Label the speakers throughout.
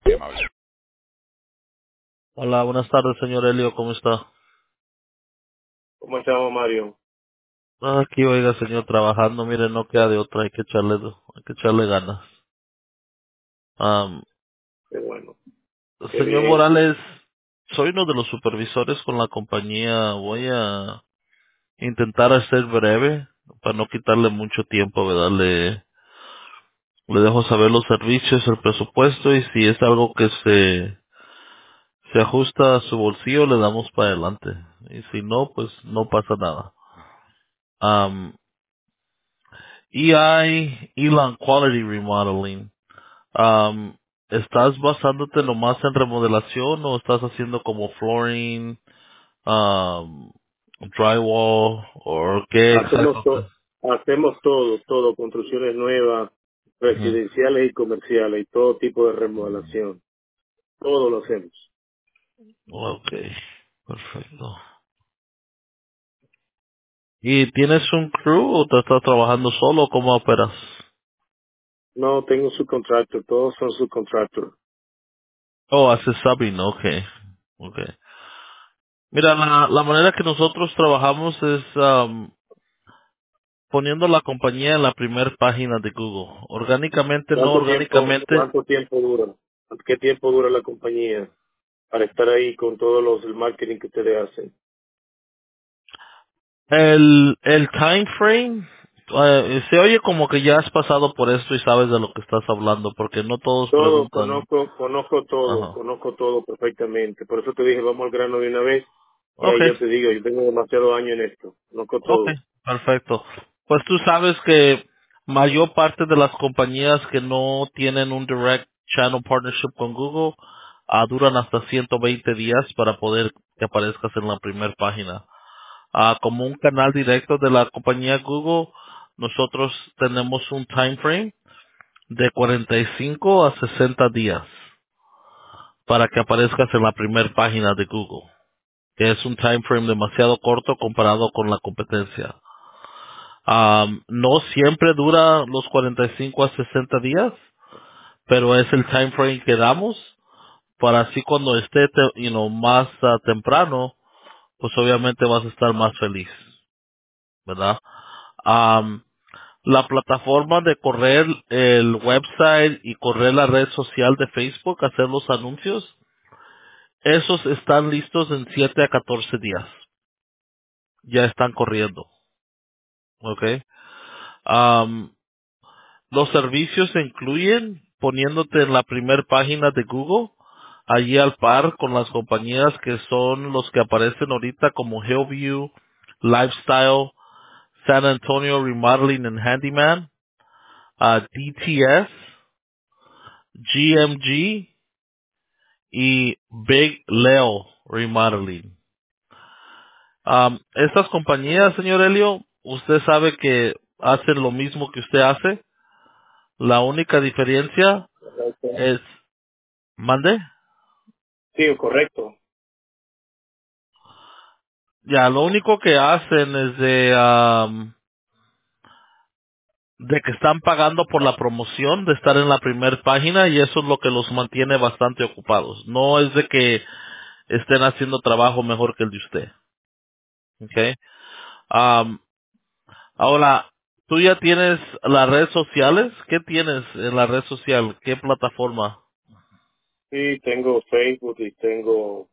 Speaker 1: Muy amable.
Speaker 2: Hola, buenas tardes, señor Elio, ¿cómo está?
Speaker 1: ¿Cómo estamos, Mario?
Speaker 2: Aquí, oiga, señor, trabajando, mire, no queda de otra, hay que echarle ganas. Am,
Speaker 1: Qué bueno, qué
Speaker 2: Señor
Speaker 1: bien.
Speaker 2: Morales, soy uno de los supervisores con la compañía, voy a intentar hacer breve, para no quitarle mucho tiempo, ¿verdad? Le dejo saber los servicios, el presupuesto, y si es algo que se ajusta a su bolsillo, le damos para adelante. Y si no, pues no pasa nada. Elan Quality Remodeling. Um, ¿Estás basándote nomás en remodelación o estás haciendo como flooring, um, drywall o qué
Speaker 1: Hacemos,
Speaker 2: exacto?
Speaker 1: hacemos todo, construcciones nuevas,
Speaker 2: Ujú.
Speaker 1: residenciales y comerciales, y todo tipo de remodelación. Todo lo hacemos.
Speaker 2: Okay, perfecto. ¿Y tienes un crew o te estás trabajando solo o cómo operas?
Speaker 1: No tengo subcontractor, todos son subcontractor.
Speaker 2: Oh, haces subbing, okay. Okay. Mira, la manera que nosotros trabajamos es poniendo la compañía en la primera página de Google. Orgánicamente, no orgánicamente.
Speaker 1: Cuánto tiempo dura? ¿Qué tiempo dura la compañía para estar ahí con todos los el marketing que ustedes hacen?
Speaker 2: El time frame, se oye como que ya has pasado por esto y sabes de lo que estás hablando, porque no todos
Speaker 1: Todo,
Speaker 2: preguntan. Ajá.
Speaker 1: conozco todo perfectamente. Por eso te dije, vamos al grano de una vez. Y ahí
Speaker 2: Okay,
Speaker 1: yo te digo, yo tengo demasiado años en esto. Conozco
Speaker 2: okay,
Speaker 1: todo.
Speaker 2: perfecto. Pues tú sabes que mayor parte de las compañías que no tienen un direct channel partnership con Google duran hasta 120 días para poder que aparezcas en la primera página. Como un canal directo de la compañía Google, nosotros tenemos un time frame de 45 a 60 días para que aparezcas en la primera página de Google, que es un time frame demasiado corto comparado con la competencia. No siempre dura los 45 a 60 días, pero es el time frame que damos para así cuando esté más temprano, pues obviamente vas a estar más feliz, ¿verdad? Am, la plataforma de correr el website y correr la red social de Facebook, hacer los anuncios, esos están listos en 7 a 14 días. Ya están corriendo. ¿Ok? Am, los servicios se incluyen poniéndote en la primera página de Google, allí al par con las compañías que son los que aparecen ahorita como Hillview, Lifestyle, San Antonio Remodeling and Handyman, DTS, GMG y Big Leo Remodeling. Estas compañías, señor Elio, usted sabe que hacen lo mismo que usted hace. La única diferencia
Speaker 1: Correcto.
Speaker 2: es, mande,
Speaker 1: Sí, correcto.
Speaker 2: ya, lo único que hacen es de que están pagando por la promoción de estar en la primera página y eso es lo que los mantiene bastante ocupados. No es de que estén haciendo trabajo mejor que el de usted. ¿Ok? Am, Ahora, ¿tú ya tienes las redes sociales? ¿Qué tienes en la red social? ¿Qué plataforma?
Speaker 1: Sí, tengo Facebook y tengo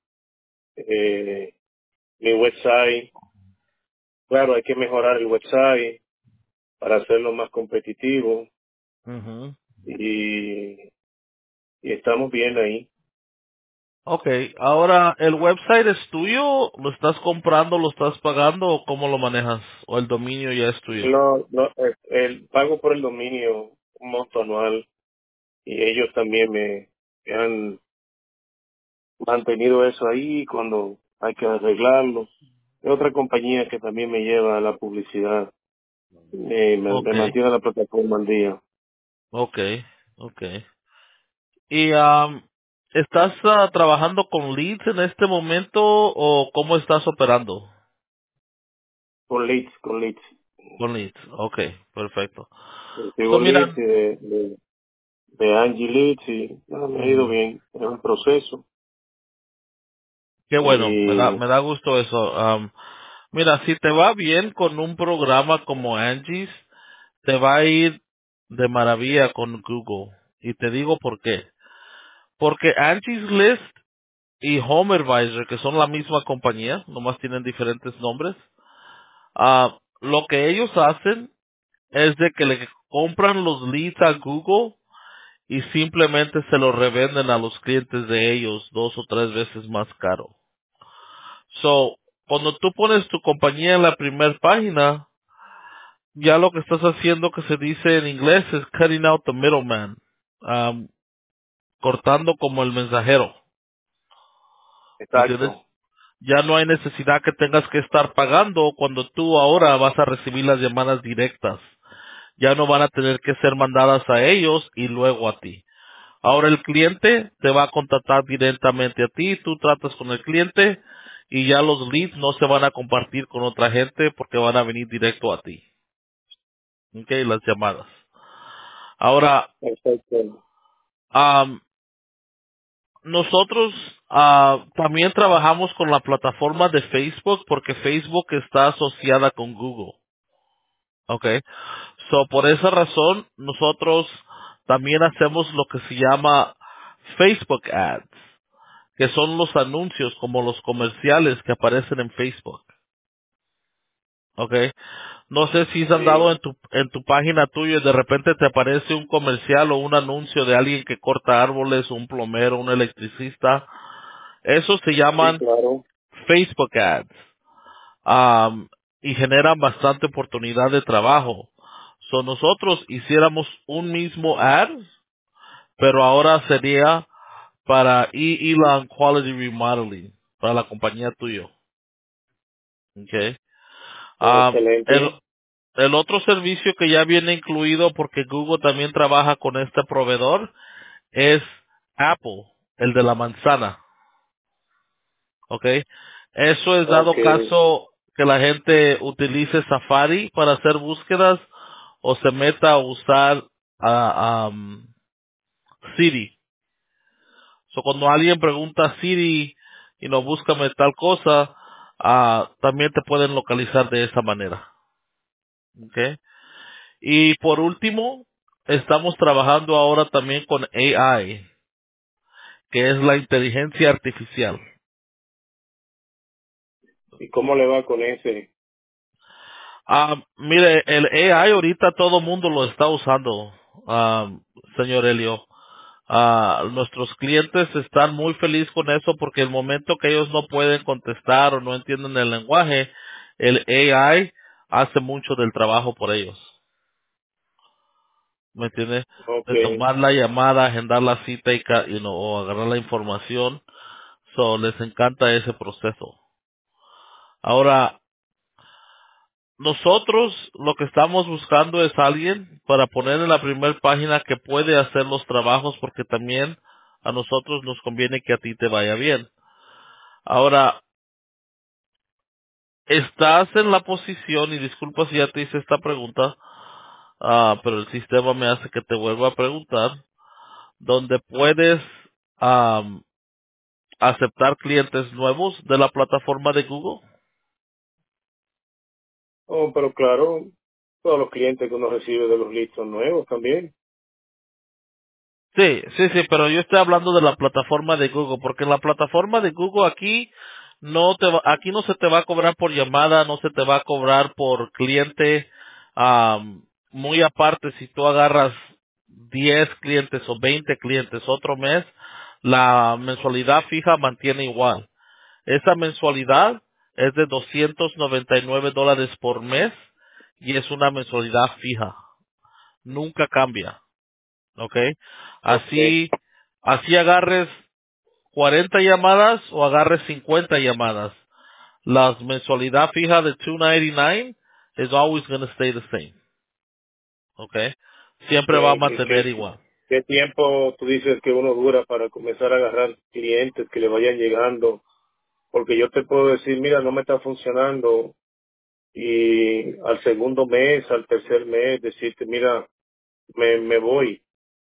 Speaker 1: mi website. Claro, hay que mejorar el website para hacerlo más competitivo
Speaker 2: Ujú.
Speaker 1: y, y estamos bien ahí.
Speaker 2: Okay, ahora, ¿el website es tuyo? ¿Lo estás comprando, lo estás pagando o cómo lo manejas? ¿O el dominio ya es tuyo?
Speaker 1: No, el pago por el dominio, un monto anual, y ellos también me han mantenido eso ahí cuando hay que arreglarlo. Hay otra compañía que también me lleva a la publicidad, me
Speaker 2: Okay,
Speaker 1: mantiene la plataforma al día.
Speaker 2: okay, okay. ¿Y estás trabajando con leads en este momento o cómo estás operando
Speaker 1: Con leads.
Speaker 2: con leads? Okay, perfecto. So,
Speaker 1: Recibo
Speaker 2: mira,
Speaker 1: leads de Angie Leeds y me ha ido
Speaker 2: Ujú.
Speaker 1: bien. Es un proceso.
Speaker 2: Qué bueno,
Speaker 1: Y
Speaker 2: me da gusto eso. Mira, si te va bien con un programa como Angie's, te va a ir de maravilla con Google. Y te digo por qué. Porque Angie's List y HomeAdvisor, que son la misma compañía, nomás tienen diferentes nombres, lo que ellos hacen es de que le compran los leads a Google y simplemente se los revenden a los clientes de ellos 2 o 3 veces más caro. So, cuando tú pones tu compañía en la primera página, ya lo que estás haciendo que se dice en inglés es cutting out the middleman, um, cortando como el mensajero, ¿me entiendes?
Speaker 1: exacto.
Speaker 2: Ya no hay necesidad que tengas que estar pagando cuando tú ahora vas a recibir las llamadas directas. Ya no van a tener que ser mandadas a ellos y luego a ti. Ahora el cliente te va a contactar directamente a ti, tú tratas con el cliente y ya los leads no se van a compartir con otra gente porque van a venir directo a ti. ¿Ok? Las llamadas. Ahora,
Speaker 1: Exacto.
Speaker 2: am, nosotros también trabajamos con la plataforma de Facebook porque Facebook está asociada con Google. ¿Ok? So, por esa razón, nosotros también hacemos lo que se llama Facebook Ads, que son los anuncios como los comerciales que aparecen en Facebook. ¿Ok? No sé si has andado
Speaker 1: Sí,
Speaker 2: en tu página tuya y de repente te aparece un comercial o un anuncio de alguien que corta árboles, un plomero, un electricista. Esos se
Speaker 1: sí,
Speaker 2: llaman
Speaker 1: claro.
Speaker 2: Facebook Ads. Y generan bastante oportunidad de trabajo. So nosotros hiciéramos un mismo ad, pero ahora sería para Elon Quality Remodeling, para la compañía tuyo. Okay.
Speaker 1: Oh,
Speaker 2: Um, el,
Speaker 1: excelente.
Speaker 2: el otro servicio que ya viene incluido porque Google también trabaja con este proveedor es Apple, el de la manzana. Okay. Eso es
Speaker 1: Ok.
Speaker 2: dado caso que la gente utilice Safari para hacer búsquedas o se meta a usar Siri. So, cuando alguien pregunta a Siri y no búscame tal cosa, también te pueden localizar de esa manera. ¿Ok? Y por último, estamos trabajando ahora también con AI, que es la inteligencia artificial.
Speaker 1: ¿Y cómo le va con ese?
Speaker 2: Mire, el AI ahorita todo mundo lo está usando, ah, señor Elio. Nuestros clientes están muy felices con eso porque el momento que ellos no pueden contestar o no entienden el lenguaje, el AI hace mucho del trabajo por ellos. ¿Me entiende?
Speaker 1: Ok.
Speaker 2: De tomar la llamada, agendar la cita o agarrar la información. So, les encanta ese proceso. Ahora, nosotros lo que estamos buscando es alguien para poner en la primera página que puede hacer los trabajos porque también a nosotros nos conviene que a ti te vaya bien. Ahora, estás en la posición, y disculpa si ya te hice esta pregunta, pero el sistema me hace que te vuelva a preguntar, donde puedes am, aceptar clientes nuevos de la plataforma de Google.
Speaker 1: Oh, pero claro, todos los clientes que uno recibe de los listos nuevos también.
Speaker 2: Sí, sí, sí, pero yo estoy hablando de la plataforma de Google, porque en la plataforma de Google aquí no se te va a cobrar por llamada, no se te va a cobrar por cliente, muy aparte si tú agarras 10 clientes o 20 clientes otro mes, la mensualidad fija mantiene igual. Esa mensualidad es de $299 por mes y es una mensualidad fija, nunca cambia. ¿Ok?
Speaker 1: Ok.
Speaker 2: Así agarres 40 llamadas o agarres 50 llamadas. La mensualidad fija de 299 is always going to stay the same. ¿Ok? Siempre va a
Speaker 1: ¿Qué,
Speaker 2: mantener igual.
Speaker 1: qué tiempo tú dices que uno dura para comenzar a agarrar clientes que le vayan llegando? Porque yo te puedo decir, mira, no me está funcionando. Y al segundo mes, al tercer mes, decirte, mira, me voy.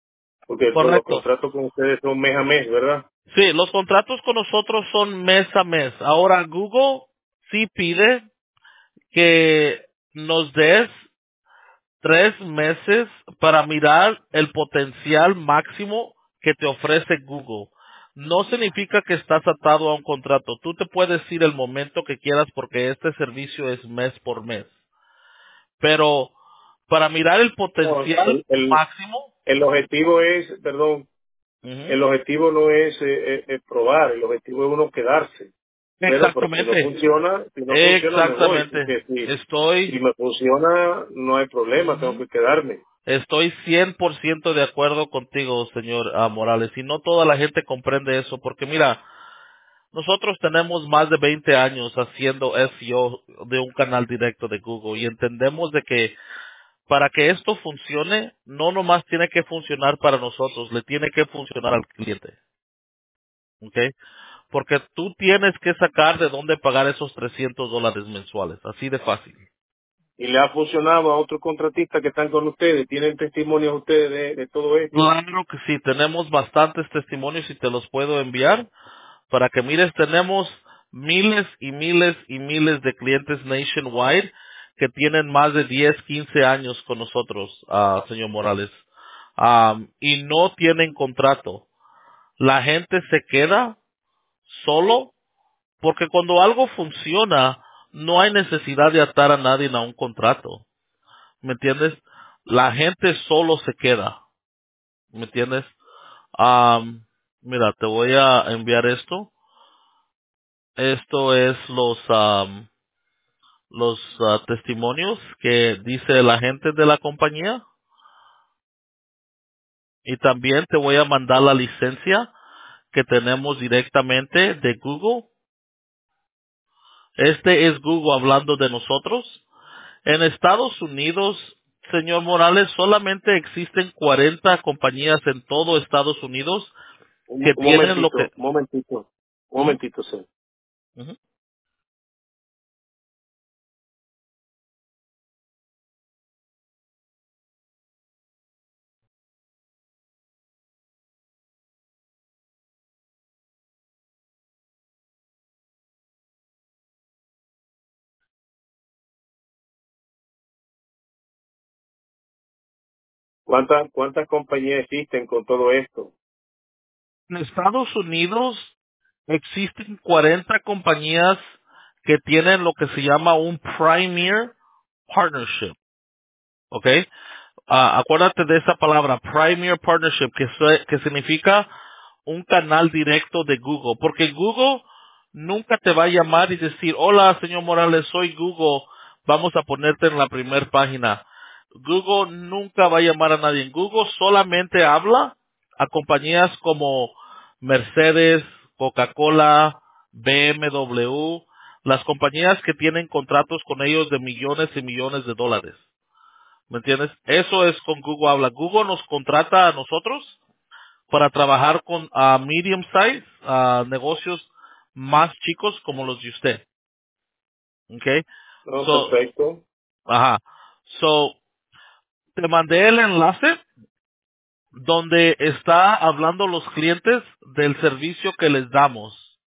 Speaker 1: Porque los
Speaker 2: Correcto.
Speaker 1: contratos con ustedes son mes a mes, ¿verdad?
Speaker 2: Sí, los contratos con nosotros son mes a mes. Ahora Google sí pide que nos des 3 meses para mirar el potencial máximo que te ofrece Google. No significa que estás atado a un contrato. Tú te puedes ir el momento que quieras porque este servicio es mes por mes. Pero para mirar el
Speaker 1: No,
Speaker 2: potencial máximo.
Speaker 1: el objetivo es, perdón,
Speaker 2: Ujú.
Speaker 1: el objetivo no es probar, el objetivo es uno quedarse. Bueno, pero
Speaker 2: Exactamente.
Speaker 1: si no funciona me voy,
Speaker 2: Exactamente.
Speaker 1: porque si
Speaker 2: Estoy
Speaker 1: me funciona no hay problema, tengo
Speaker 2: Ujú.
Speaker 1: que quedarme.
Speaker 2: Estoy 100% de acuerdo contigo, señor Morales, y no toda la gente comprende eso, porque mira, nosotros tenemos más de 20 años haciendo SEO de un canal directo de Google y entendemos de que para que esto funcione, no nomás tiene que funcionar para nosotros, le tiene que funcionar al cliente, ¿ok? Porque tú tienes que sacar de dónde pagar esos $300 mensuales, así de fácil.
Speaker 1: Y le ha funcionado a otros contratistas que están con ustedes, tienen testimonios ustedes de todo esto.
Speaker 2: Claro que sí, tenemos bastantes testimonios y te los puedo enviar para que mires, tenemos miles y miles y miles de clientes nationwide que tienen más de 10, 15 años con nosotros, señor Morales, y no tienen contrato. La gente se queda solo porque cuando algo funciona, no hay necesidad de atar a nadie a un contrato. ¿Me entiendes? La gente solo se queda. ¿Me entiendes? Mira, te voy a enviar esto. Esto es los testimonios que dice la gente de la compañía y también te voy a mandar la licencia que tenemos directamente de Google. Este es Google hablando de nosotros. En Estados Unidos, señor Morales, solamente existen 40 compañías en todo Estados Unidos que
Speaker 1: Un
Speaker 2: tienen lo que...
Speaker 1: un
Speaker 2: Ujú,
Speaker 1: momentito, sir.
Speaker 2: ujú.
Speaker 1: ¿Cuántas compañías existen con todo esto?
Speaker 2: En Estados Unidos existen 40 compañías que tienen lo que se llama un Premier Partnership, ¿ok? Acuérdate de esa palabra, Premier Partnership, que significa un canal directo de Google, porque Google nunca te va a llamar y decir, hola, señor Morales, soy Google, vamos a ponerte en la primer página. Google nunca va a llamar a nadie. Google solamente habla a compañías como Mercedes, Coca-Cola, BMW, las compañías que tienen contratos con ellos de millones y millones de dólares. ¿Me entiendes? Eso es con Google habla. Google nos contrata a nosotros para trabajar con medium size, negocios más chicos como los de usted. Okay.
Speaker 1: No,
Speaker 2: So,
Speaker 1: perfecto.
Speaker 2: ajá. So, te mandé el enlace donde está hablando los clientes del servicio que les damos.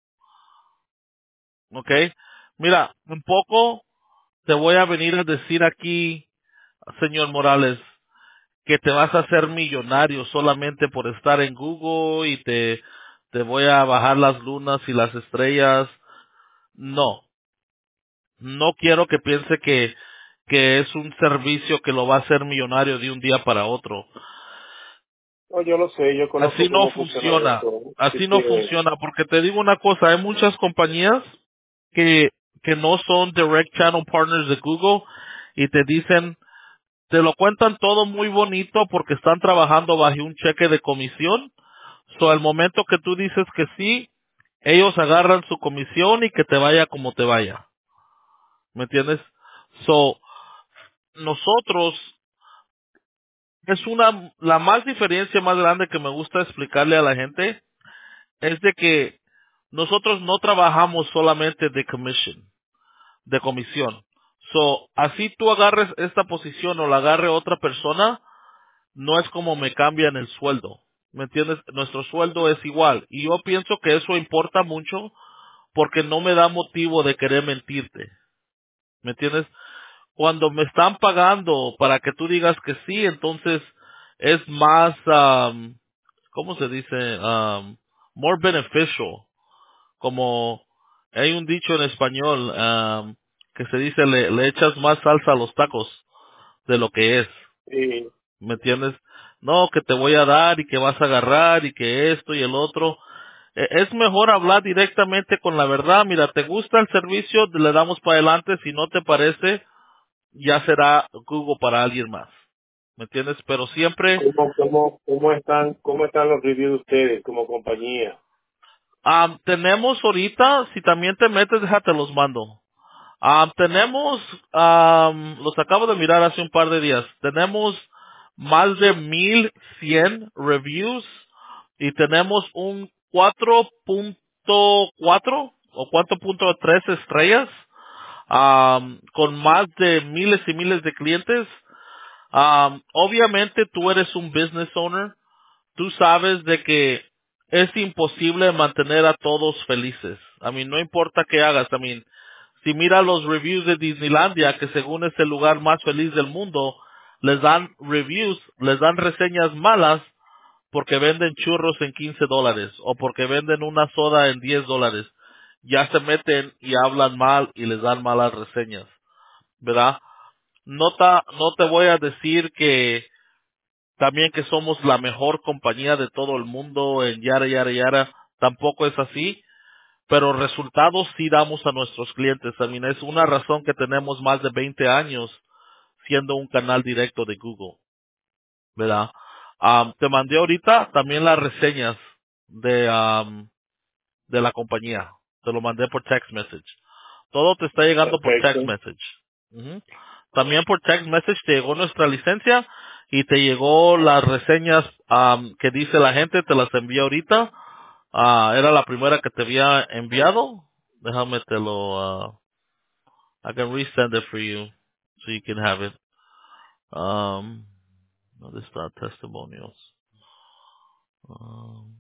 Speaker 2: Okay. Mira, un poco te voy a venir a decir aquí, señor Morales, que te vas a hacer millonario solamente por estar en Google y te voy a bajar las lunas y las estrellas. No, no quiero que piense que es un servicio que lo va a hacer millonario de un día para otro.
Speaker 1: No, yo lo sé, yo conozco
Speaker 2: Así no
Speaker 1: cómo funciona
Speaker 2: funciona,
Speaker 1: esto. Así
Speaker 2: así no
Speaker 1: que,
Speaker 2: funciona, porque te digo una cosa, hay muchas compañías que, que no son direct channel partners de Google y te dicen, te lo cuentan todo muy bonito porque están trabajando bajo un cheque de comisión. So, al momento que tú dices que sí, ellos agarran su comisión y que te vaya como te vaya. ¿Me entiendes? So, nosotros, la más diferencia más grande que me gusta explicarle a la gente es de que nosotros no trabajamos solamente de comisión. So, así tú agarres esta posición o la agarre otra persona, no es como me cambian el sueldo. ¿Me entiendes? Nuestro sueldo es igual. Y yo pienso que eso importa mucho porque no me da motivo de querer mentirte. ¿Me entiendes? Cuando me están pagando para que tú digas que sí, entonces es más, ¿cómo se dice? More beneficial. Como hay un dicho en español que se dice, le echas más salsa a los tacos de lo que es.
Speaker 1: Sí,
Speaker 2: ¿Me entiendes? No, que te voy a dar y que vas a agarrar y que esto y el otro. Es mejor hablar directamente con la verdad. Mira, ¿te gusta el servicio? Le damos para adelante. Si no te parece, ya será Google para alguien más. ¿Me entiendes? Pero siempre,
Speaker 1: cómo están los reviews de ustedes como compañía?
Speaker 2: tenemos ahorita, si también te metes, déjate los mando. Tenemos, los acabo de mirar hace un par de días. Tenemos más de 1100 reviews y tenemos un 4.4 o 4.3 estrellas, con más de miles y miles de clientes. Obviamente tú eres un business owner. Tú sabes de que es imposible mantener a todos felices. No importa qué hagas. Si mira los reviews de Disneylandia, que según es el lugar más feliz del mundo, les dan reviews, les dan reseñas malas porque venden churros en $15 o porque venden una soda en $10. Ya se meten y hablan mal y les dan malas reseñas, ¿verdad? No te voy a decir que también que somos la mejor compañía de todo el mundo en yara, yara, yara. Tampoco es así, pero resultados sí damos a nuestros clientes. Es una razón que tenemos más de 20 años siendo un canal directo de Google, ¿verdad? Te mandé ahorita también las reseñas de la compañía. Te lo mandé por text message. Todo te está llegando por text
Speaker 1: Perfecto.
Speaker 2: message. Ujú. También por text message te llegó nuestra licencia y te llegó las reseñas que dice la gente, te las envié ahorita. Era la primera que te había enviado. Déjame te lo, I can resend it for you so you can have it. ¿Dónde está testimonials? Um,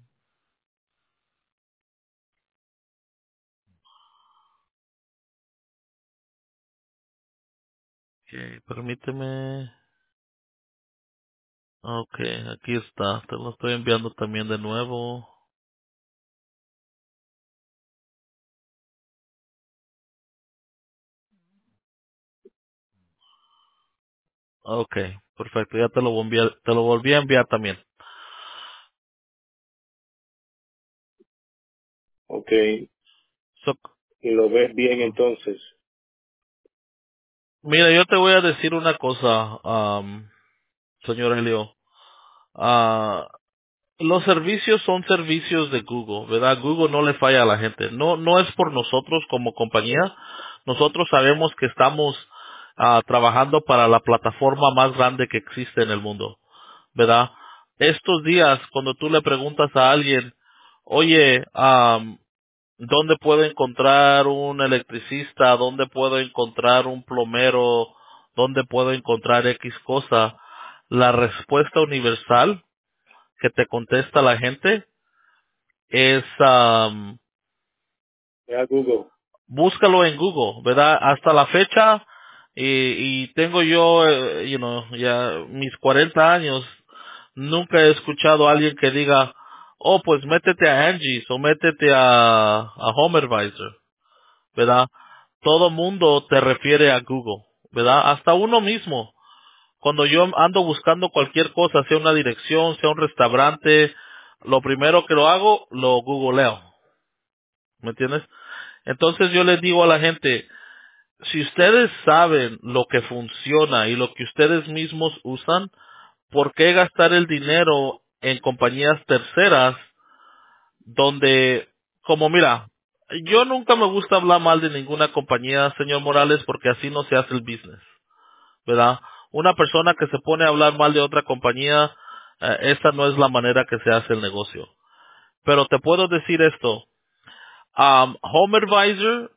Speaker 2: okay, permíteme. Okay, aquí está. Te lo estoy enviando también de nuevo. Okay, perfecto. Ya te lo volví a enviar también.
Speaker 1: Ok.
Speaker 2: So,
Speaker 1: Y lo ves bien entonces.
Speaker 2: mira, yo te voy a decir una cosa, señor Helio. Ah, los servicios son servicios de Google, ¿verdad? Google no le falla a la gente. No es por nosotros como compañía. Nosotros sabemos que estamos trabajando para la plataforma más grande que existe en el mundo, ¿verdad? Estos días, cuando tú le preguntas a alguien, oye, ¿dónde puedo encontrar un electricista? ¿Dónde puedo encontrar un plomero? ¿Dónde puedo encontrar X cosa? La respuesta universal que te contesta la gente es
Speaker 1: Ve a Google.
Speaker 2: búscalo en Google, ¿verdad? Hasta la fecha y tengo yo, ya mis 40 años, nunca he escuchado a alguien que diga, oh, pues métete a Angie's o métete a HomeAdvisor, ¿verdad? Todo mundo te refiere a Google, ¿verdad? Hasta uno mismo. Cuando yo ando buscando cualquier cosa, sea una dirección, sea un restaurante, lo primero que lo hago, lo googleo. ¿Me entiendes? Entonces yo les digo a la gente, si ustedes saben lo que funciona y lo que ustedes mismos usan, ¿por qué gastar el dinero en compañías terceras donde, como mira, yo nunca me gusta hablar mal de ninguna compañía, señor Morales, porque así no se hace el business, ¿verdad? Una persona que se pone a hablar mal de otra compañía, esa no es la manera que se hace el negocio. Pero te puedo decir esto, HomeAdvisor,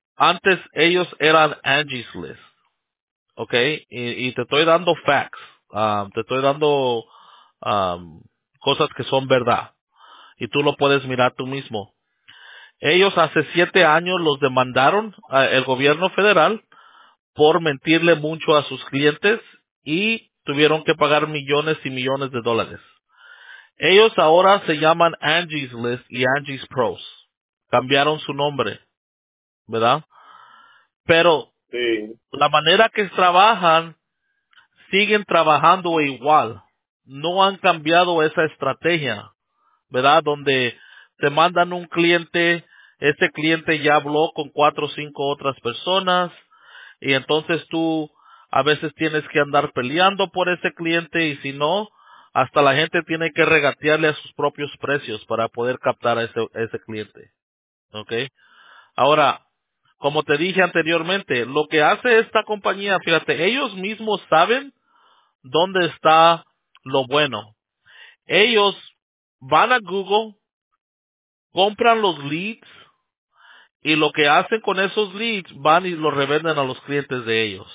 Speaker 2: antes ellos eran Angie's List, ¿ok? Y te estoy dando facts. Te estoy dando cosas que son verdad. Y tú lo puedes mirar tú mismo. Ellos hace 7 años los demandaron el gobierno federal por mentirle mucho a sus clientes y tuvieron que pagar millones y millones de dólares. Ellos ahora se llaman Angie's List y Angie's Pros. Cambiaron su nombre, ¿verdad? Pero
Speaker 1: Sí.
Speaker 2: la manera que trabajan, siguen trabajando igual. No han cambiado esa estrategia, ¿verdad? Donde te mandan un cliente, ese cliente ya habló con 4 o 5 otras personas y entonces tú a veces tienes que andar peleando por ese cliente y si no, hasta la gente tiene que regatearle a sus propios precios para poder captar a ese cliente, ¿ok? Ahora, como te dije anteriormente, lo que hace esta compañía, fíjate, ellos mismos saben dónde está lo bueno. Ellos van a Google, compran los leads y lo que hacen con esos leads van y los revenden a los clientes de ellos.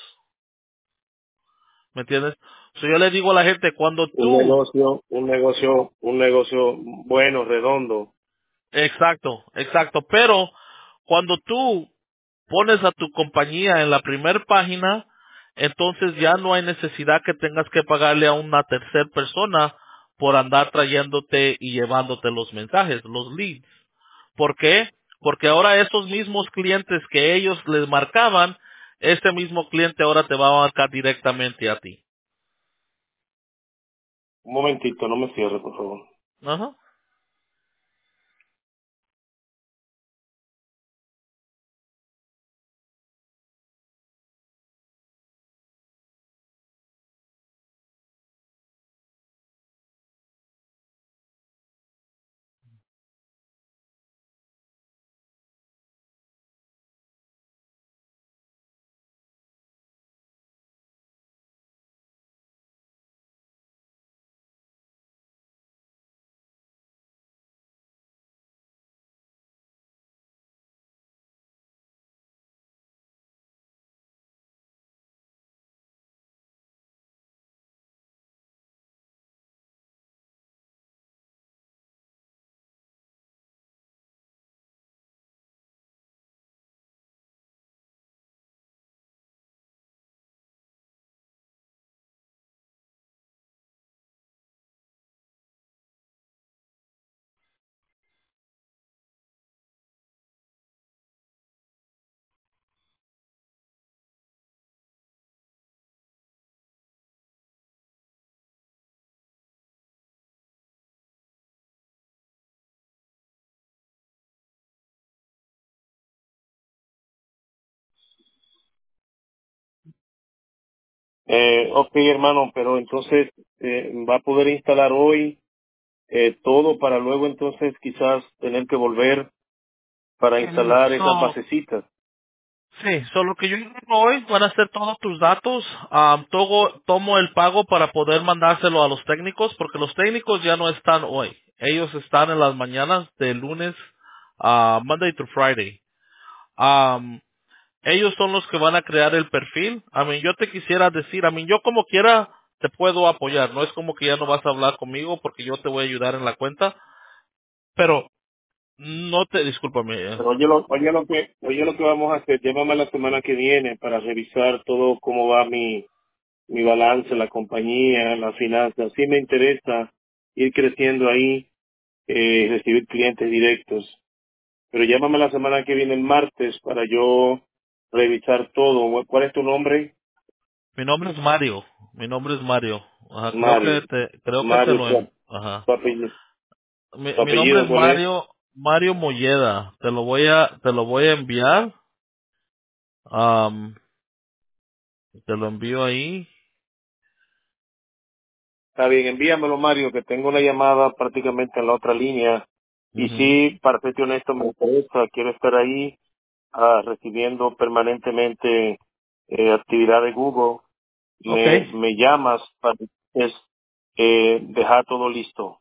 Speaker 2: ¿Me entiendes? So, yo le digo a la gente, cuando tú,
Speaker 1: Un negocio bueno, redondo.
Speaker 2: exacto, exacto, pero cuando tú pones a tu compañía en la primer página, entonces ya no hay necesidad que tengas que pagarle a una tercera persona por andar trayéndote y llevándote los mensajes, los leads. ¿Por qué? Porque ahora esos mismos clientes que ellos les marcaban, ese mismo cliente ahora te va a marcar directamente a ti.
Speaker 1: Un momentito, no me cierre, por favor.
Speaker 2: Ajá.
Speaker 1: Ok, hermano, pero entonces va a poder instalar hoy todo para luego entonces quizás tener que volver para
Speaker 2: Sí,
Speaker 1: instalar esas basecitas.
Speaker 2: sí, lo que yo hago hoy van a ser todos tus datos. Tomo el pago para poder mandárselo a los técnicos, porque los técnicos ya no están hoy. Ellos están en las mañanas de lunes a Monday to Friday. Um, Ellos son los que van a crear el perfil. Yo te quisiera decir, yo como quiera te puedo apoyar. No es como que ya no vas a hablar conmigo porque yo te voy a ayudar en la cuenta. Pero no te, discúlpame.
Speaker 1: Pero oye lo que vamos a hacer, llámame la semana que viene para revisar todo cómo va mi balance, la compañía, las finanzas. Sí me interesa ir creciendo ahí, recibir clientes directos. Pero llámame la semana que viene el martes para yo revisar todo. ¿Cuál es tu nombre?
Speaker 2: Mi nombre es Mario. Mi nombre es Mario. Ajá,
Speaker 1: Mario.
Speaker 2: creo que te
Speaker 1: Mario,
Speaker 2: lo, ajá.
Speaker 1: tu apellido, tu
Speaker 2: Mi nombre
Speaker 1: apellido
Speaker 2: es
Speaker 1: ¿cuál es?
Speaker 2: Mario Molleda. Te lo voy a enviar. Am, Te lo envío ahí.
Speaker 1: Está bien, envíamelo, Mario, que tengo una llamada prácticamente en la otra línea. Y
Speaker 2: Ujú.
Speaker 1: sí, para serte honesto, me interesa, quiero estar ahí recibiendo permanentemente actividad de Google.
Speaker 2: Okay,
Speaker 1: Me llamas para es, dejar todo listo.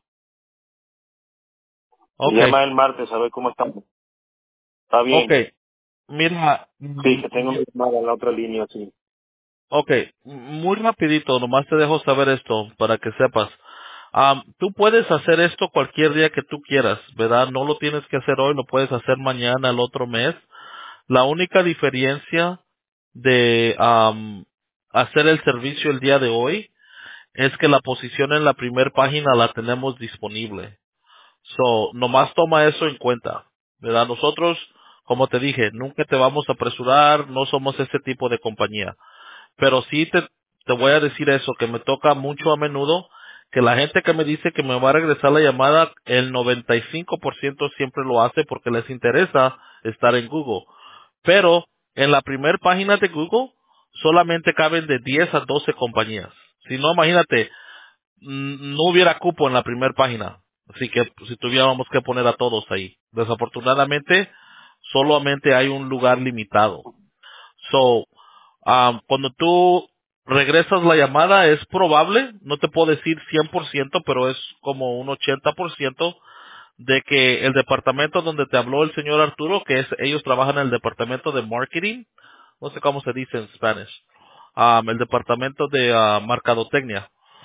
Speaker 1: Me
Speaker 2: okay,
Speaker 1: llama el martes a ver cómo estamos. Está bien.
Speaker 2: okay. Mira,
Speaker 1: Sí, que tengo mi llamada en la otra línea, sí.
Speaker 2: Okay, muy rapidito, nomás te dejo saber esto para que sepas. Tú puedes hacer esto cualquier día que tú quieras, ¿verdad? No lo tienes que hacer hoy, lo puedes hacer mañana, el otro mes. La única diferencia de hacer el servicio el día de hoy es que la posición en la primera página la tenemos disponible. So, nomás toma eso en cuenta, ¿verdad? Nosotros, como te dije, nunca te vamos a apresurar, no somos ese tipo de compañía. Pero sí te voy a decir eso, que me toca mucho a menudo, que la gente que me dice que me va a regresar la llamada, el 95% siempre lo hace porque les interesa estar en Google. Pero en la primera página de Google solamente caben de 10 a 12 compañías. Si no, imagínate, no hubiera cupo en la primera página. Así que si tuviéramos que poner a todos ahí. Desafortunadamente, solamente hay un lugar limitado. So, cuando tú regresas la llamada, es probable, no te puedo decir 100%, pero es como un 80% de que el departamento donde te habló el señor Arturo, que es, ellos trabajan en el departamento de marketing, no sé cómo se dice en Spanish, el departamento de mercadotecnia.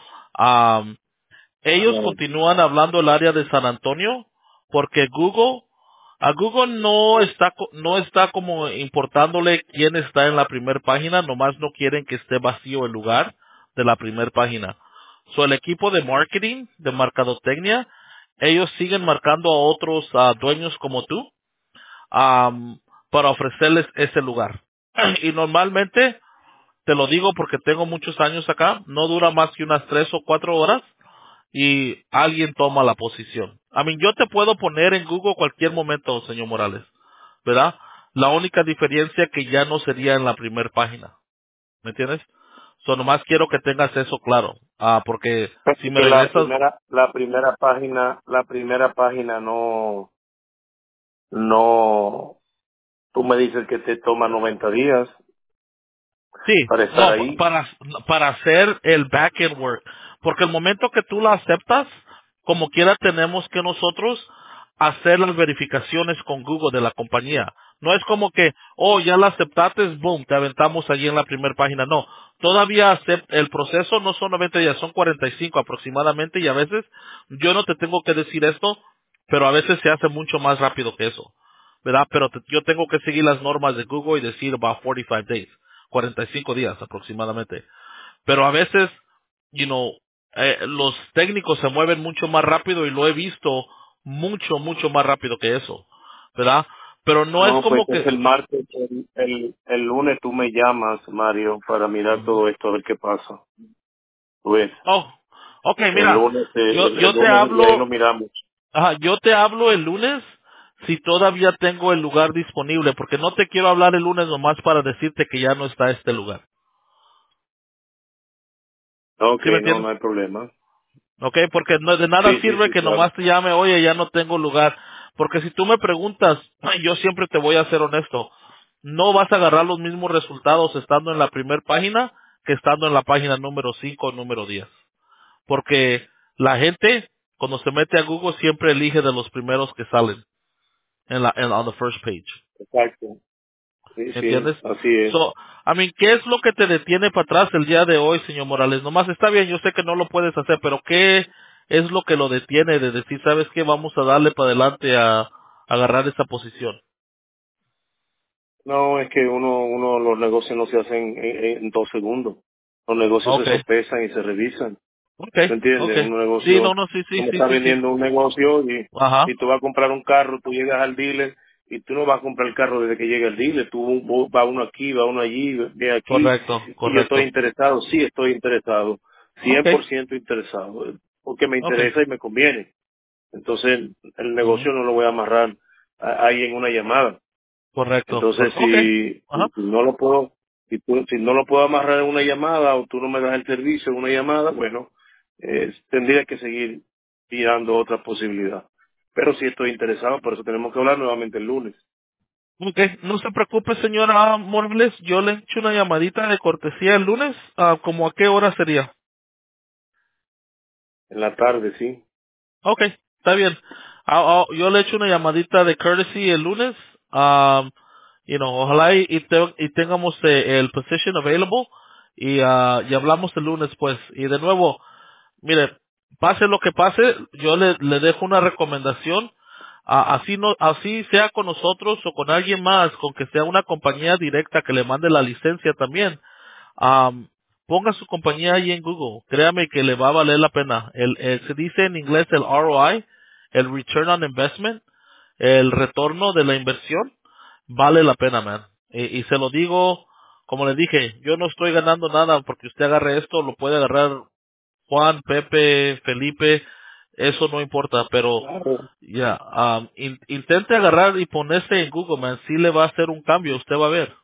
Speaker 2: Ellos
Speaker 1: Ajá.
Speaker 2: continúan hablando el área de San Antonio porque a Google no está como importándole quién está en la primera página, nomás no quieren que esté vacío el lugar de la primera página. So, el equipo de marketing, de mercadotecnia, ellos siguen marcando a otros dueños como tú, para ofrecerles ese lugar. Y normalmente, te lo digo porque tengo muchos años acá, no dura más que unas 3 o 4 horas y alguien toma la posición. Yo te puedo poner en Google cualquier momento, señor Morales, ¿verdad? La única diferencia que ya no sería en la primera página, ¿me entiendes? Nomás quiero que tengas eso claro, porque si me
Speaker 1: Que
Speaker 2: regresas,
Speaker 1: la primera página no, tú me dices que te toma 90 días
Speaker 2: sí,
Speaker 1: para estar
Speaker 2: no,
Speaker 1: ahí.
Speaker 2: para hacer el backend work. Porque el momento que tú la aceptas, como quiera tenemos que nosotros hacer las verificaciones con Google de la compañía. No es como que, oh, ya la aceptaste, boom, te aventamos allí en la primera página. No, todavía el proceso no son 90 días, son 45 aproximadamente y a veces, yo no te tengo que decir esto, pero a veces se hace mucho más rápido que eso. ¿Verdad? Pero yo tengo que seguir las normas de Google y decir about 45 days. 45 días aproximadamente. Pero a veces, los técnicos se mueven mucho más rápido y lo he visto mucho más rápido que eso, ¿verdad? Pero no es
Speaker 1: No, pues
Speaker 2: como
Speaker 1: es
Speaker 2: que...
Speaker 1: el martes, el lunes tú me llamas, Mario, para mirar
Speaker 2: Ujú.
Speaker 1: todo esto, a ver qué pasa. Tú ves,
Speaker 2: Oh, ok,
Speaker 1: el
Speaker 2: mira,
Speaker 1: lunes, el
Speaker 2: yo te
Speaker 1: lunes y ahí lo
Speaker 2: hablo,
Speaker 1: miramos.
Speaker 2: yo te hablo el lunes si todavía tengo el lugar disponible, porque no te quiero hablar el lunes nomás para decirte que ya no está este lugar.
Speaker 1: Ok,
Speaker 2: ¿Sí me
Speaker 1: no,
Speaker 2: entiendes?
Speaker 1: no hay problema.
Speaker 2: ¿Ok? Porque no, de nada
Speaker 1: Sí, sí,
Speaker 2: sirve
Speaker 1: sí,
Speaker 2: que
Speaker 1: claro.
Speaker 2: nomás te llame, oye, ya no tengo lugar. Porque si tú me preguntas, yo siempre te voy a ser honesto. No vas a agarrar los mismos resultados estando en la primera página que estando en la página número 5 o número 10. Porque la gente, cuando se mete a Google, siempre elige de los primeros que salen on the first page.
Speaker 1: Exacto. Sí, sí,
Speaker 2: ¿Entiendes?
Speaker 1: así es.
Speaker 2: So, ¿qué es lo que te detiene para atrás el día de hoy, señor Morales? Nomás está bien, yo sé que no lo puedes hacer, pero ¿qué es lo que lo detiene de decir, sabes qué, vamos a darle para adelante a agarrar esa posición?
Speaker 1: No, es que los negocios no se hacen en 2 segundos. Los negocios se
Speaker 2: Okay,
Speaker 1: sopesan y se revisan.
Speaker 2: okay,
Speaker 1: ¿Me entiendes?
Speaker 2: okay.
Speaker 1: Un
Speaker 2: Sí, no,
Speaker 1: negocio,
Speaker 2: no, sí, sí,
Speaker 1: como
Speaker 2: sí,
Speaker 1: estás
Speaker 2: sí, sí.
Speaker 1: vendiendo un negocio
Speaker 2: Ajá,
Speaker 1: y tú vas a comprar un carro, tú llegas al dealer y tú no vas a comprar el carro desde que llega el dealer. Tú va uno aquí, va uno allí, ve aquí.
Speaker 2: correcto,
Speaker 1: Y yo estoy
Speaker 2: correcto.
Speaker 1: interesado, sí estoy interesado, cien
Speaker 2: Okay,
Speaker 1: por ciento interesado, porque me
Speaker 2: okay,
Speaker 1: interesa y me conviene. Entonces el
Speaker 2: ujú,
Speaker 1: negocio no lo voy a amarrar ahí en una llamada.
Speaker 2: correcto,
Speaker 1: Entonces,
Speaker 2: okay, ajá.
Speaker 1: si no lo puedo, si no lo puedo amarrar en una llamada o tú no me das el servicio en una llamada, bueno, tendría que seguir tirando otra posibilidad. Pero sí estoy interesado, por eso tenemos que hablar nuevamente el lunes,
Speaker 2: Okay, no se preocupe, señora Morales, yo le echo una llamadita de cortesía el lunes, ¿como a qué hora sería?
Speaker 1: en la tarde, sí.
Speaker 2: Okay, está bien. Yo le echo una llamadita de courtesy el lunes. Ojalá y tengamos el position available. y hablamos el lunes, pues. Y de nuevo, mire, pase lo que pase, yo le dejo una recomendación. Así no, así sea con nosotros o con alguien más, con que sea una compañía directa que le mande la licencia también. Am, Ponga su compañía ahí en Google. Créame que le va a valer la pena. Se dice en inglés el ROI, el Return on Investment, el retorno de la inversión, vale la pena, man. Y se lo digo, como le dije, yo no estoy ganando nada porque usted agarre esto, lo puede agarrar Juan, Pepe, Felipe, eso no importa, pero
Speaker 1: Claro.
Speaker 2: ya, intente agarrar y ponerse en Google, man, sí le va a hacer un cambio, usted va a ver.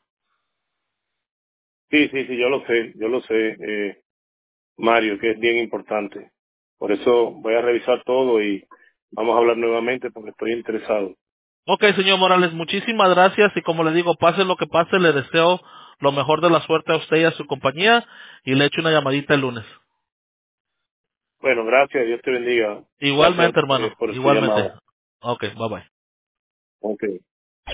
Speaker 1: Sí, sí, sí, yo lo sé, Mario, que es bien importante. Por eso voy a revisar todo y vamos a hablar nuevamente porque estoy interesado.
Speaker 2: Ok, señor Morales, muchísimas gracias y como le digo, pase lo que pase, le deseo lo mejor de la suerte a usted y a su compañía y le echo una llamadita el lunes.
Speaker 1: Bueno, gracias, Dios te bendiga. Gracias
Speaker 2: Igualmente, hermano,
Speaker 1: por su
Speaker 2: igualmente.
Speaker 1: llamada.
Speaker 2: Ok, bye bye.
Speaker 1: Ok.